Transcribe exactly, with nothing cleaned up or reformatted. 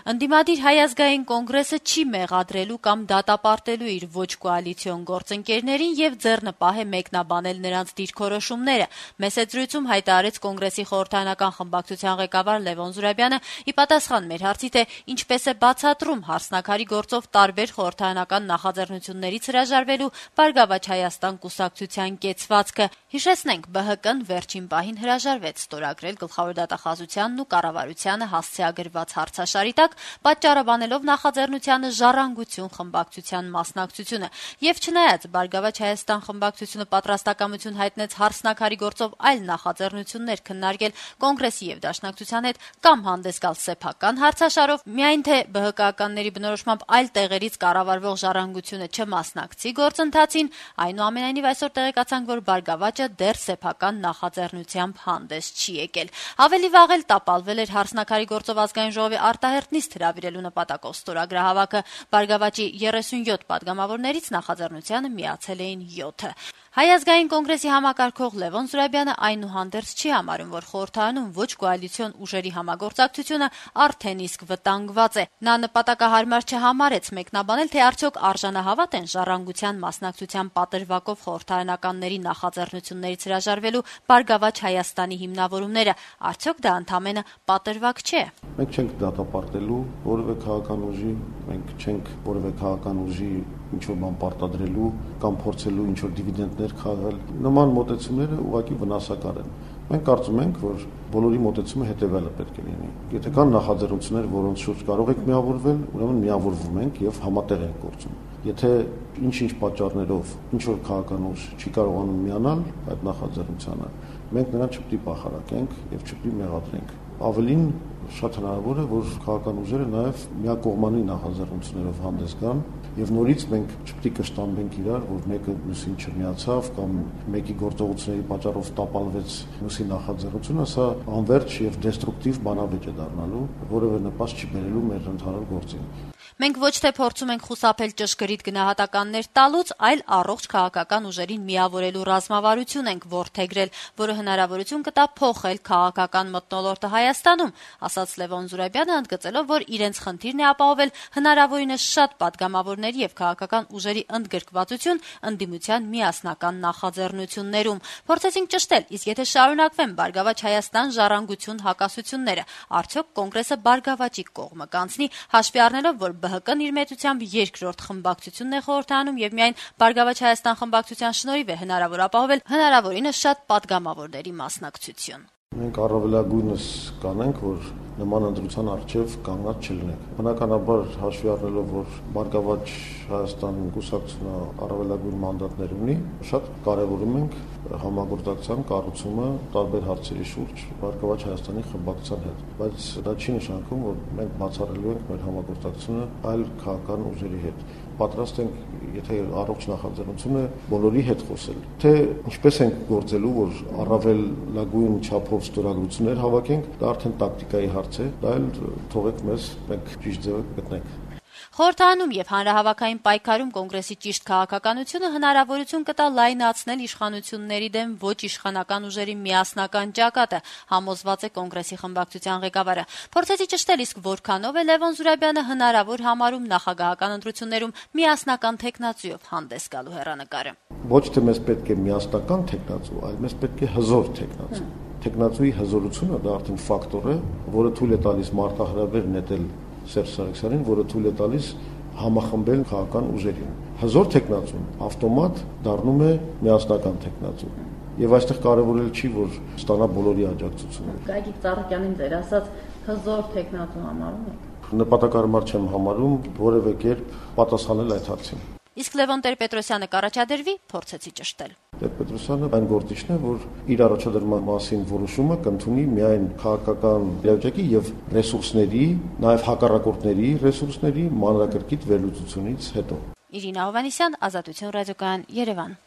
Ընդդիմադիր Հայ ազգային կոնգրեսը չի մեղադրելու կամ դատապարտելու իր ոչ կոալիցիոն գործընկերներին եւ ձեռնպահ է մեկնաբանել նրանց դիրքորոշումները։ Մեծ զրույցում հայտարարեց կոնգրեսի խորհրդարանական խմբակցության ղեկավար Լևոն Զուրաբյանը՝ ի պատասխան մեր հարցի, թե ինչպես է բացատրում հարսնաքարի գործով տարբեր խորհրդարանական նախաձեռնություններից հրաժարվելու Բարգավաճ Հայաստան կուսակցության կեցվածքը։ Հիշեցնենք, Բ Հ Կն վերջին պահին հրաժարվեց ստորագրել գլխավոր դատախազությանն ու կառավարությանը հասցեագրված հարցաշարի տակ, պատճառը բանելով նախաձեռնությանը Ժառանգություն խմբակցության մասնակցությունը։ Եվ չնայած Բարգավաճ Հայաստան խմբակցությունը պատրաստակամություն հայտնեց հարսնաքարի գործով այլ նախաձեռնություններ քննարկել կոնգրեսի եւ դաշնակցության հետ կամ հանդես գալ սեփական հարցաշարով, միայն թե Բ Հ Կ-ականների բնորոշմամբ այլ տեղերից կառավարվող Ժառանգությունը չմասնակցի գործընթացին, այնուամենայնիվ այսօր տեղեկացանք, որ Բարգավաճը դեռ սեփական նախաձեռնությամբ հանդես չի եկել։ Ավելի վաղ էլ տապալվել էր հարսնաքարի գործով ազգային ժողովի արտահերթ նիստ հրավիրելու նպատակով ստորագրահավաքը։ Բարգավաճի երեսունյոթ պատգամավորներից նախաձեռնությանը միացել էին յոթը։ Հայ ազգային կոնգրեսի համակարգող Լևոն Զուրաբյանը այնուհանդերձ չի համարում, որ խորհրդարանում ոչ կոալիցիոն ուժերի համագործակցությունը արդեն իսկ վտանգված է։ Նա նպատակահարմար չհամարեց մեկնաբանել, թե արդյոք արժանահավատ են Ժառանգության մասնակցության պատրվակով խորհրդարանականների նախաձեռնություններից հրաժարվելու Բարգավաճ Հայաստանի հիմնավորումները, արդյոք դա ընդամենը պատրվակ չէ։ Մենք չենք դատապարտելու որևէ քաղաքական ուժի, մենք չենք որևէ քաղաքական ուժի ինչ-որ բան պարտադրելու կամ փորձելու ինչ-որ դիվիդենդներ քաղել։ Նման մոտեցումները ուղղակի վնասակար են։ Մենք կարծում ենք, որ բոլորի մոտեցումը հետևյալը պետք է լինի։ Եթե կան նախաձեռնություններ, որոնց շուրջ կարող եք միավորվել, ուրեմն միավորվում ենք եւ համատեղ ենք գործում։ Եթե ինչ-ինչ պատճառներով ինչ-որ քաղաքական ուժ չի կարողանում միանալ այդ նախաձեռնությանը, մենք նրան չպետք է պախարակենք եւ չպետք է մեղադրենք։ Ավելին շատ հնարավոր է, որ քաղաքական ուժերը նաև միակողմանի նախաձեռնություններով հանդես գան եւ նորից մենք չպետք է կշտամբենք իրար, որ մեկը մյուսին չմիացավ կամ մեկի գործողությունների պատճառով տապալվեց մյուսի նախաձեռնությունը, սա անվերջ եւ դեստրուկտիվ բանավեճ է դառնալու, որևէ նպաստ չի բերելու մեր ընդհանուր գործին։ Մենք ոչ թե փորձում ենք խուսափել ճշգրիտ գնահատականներ տալուց, այլ առողջ քաղաքական ուժերին միավորելու ռազմավարություն ենք որդեգրել, որը հնարավորություն կտա փոխել քաղաքական մթնոլորտը Հայաստանում, ասաց Լևոն Զուրաբյանը, ընդգծելով, որ իրենց խնդիրն է ապահովել հնարավորինս շատ պատգամավորների եւ քաղաքական ուժերի ընդգրկվածություն ընդդիմության միասնական նախաձեռնություններում։ Փորձեցինք ճշտել, իսկ եթե շարունակվեն Բարգավաճ Հայաստան Ժառանգություն հակասությունները, արդյոք կոնգրեսը Բարգավաճի կողմը կանցնի, հաշվի առնելով, որ Բ Հ Կն իր մեծությամբ երկրորդ խմբակցությունն է խորհրդանում եւ միայն Բարգավաճ Հայաստան խմբակցության շնորհիվ է հնարավոր ապահովել հնարավորինս շատ պատգամավորների մասնակցություն։ Մենք առավելագույնս կանենք, որ նման ընտրության առջև կանգնած չլինենք։ Բնականաբար հաշվի առնելով, որ Բարգավաճ Հայաստան կուսակցությունը առավելագույն մանդատներ ունի, շատ կարևորում ենք համագործակցության կառուցումը տարբեր հարցերի շուրջ Բարգավաճ Հայաստանի խմբակցության հետ, բայց դա չի նշանակում, որ մենք բացառելու ենք մեր համագործակցությունը այլ քաղաքական ուժերի հետ։ Պատրաստ ենք, եթե առողջ նախաձեռնություն է, բոլորի հետ խոսել։ Թե ինչպես ենք գործելու, որ առավելագույն չափով ստորագրություններ հավաքենք, դա արդեն տակտիկայի հարց է, դա էլ թողեք մեզ, մենք ճիշտ ձևը գտնենք։ Խորհրդարանում եւ հանրահավաքային պայքարում կոնգրեսի ճիշտ քաղաքականությունը հնարավորություն կտա լայնացնել իշխանությունների դեմ ոչ իշխանական ուժերի միասնական ճակատը, համոզված է կոնգրեսի խմբակցության ղեկավարը։ Փորձեցի ճշտել, իսկ որքանով է Լևոն Զուրաբյանը հնարավոր համարում նախագահական ընտրություններում միասնական թեկնածուով հանդես գալու հեռանկարը։ Ոչ թե մեզ պետք է միասնական թեկնածու, այլ մեզ պետք է հզոր թեկնածու։ Թեկնածուի հզորությունը դա արդեն ֆակտոր է, որը թույլ է տալիս մարտահրավեր նետել Սերժ Սարգսյանին, որը թույլ է տալիս համախմբել քաղաքական ուժերին։ Հզոր թեկնածուն ավտոմատ դառնում է միասնական թեկնածու։ Եվ այստեղ կարևորել չի, որ ստանա բոլորի աջակցությունը։ Գագիկ Ծառուկյանին ձեր ասած հզոր թեկնածու համարում եք։ Նպատակարար չեմ համարում որևէ կերպ պատասխանել այդ հարցին։ Իսկ Լևոն Տեր-Պետրոսյանը կառաջադրվի, փորձեցի ճշտել։ Տեր-Պետրոսյանը այն գործիչն է, որ իր առաջադրման մասին որոշումը կընդունի միայն քաղաքական իրավիճակի եւ ռեսուրսների, նաեւ հակառակորդների ռեսուրսների մանրակրկիտ վերլուծությունից հետո։ Իրինա Հովհաննիսյան, Ազատություն ռադիոկայան, Երևան։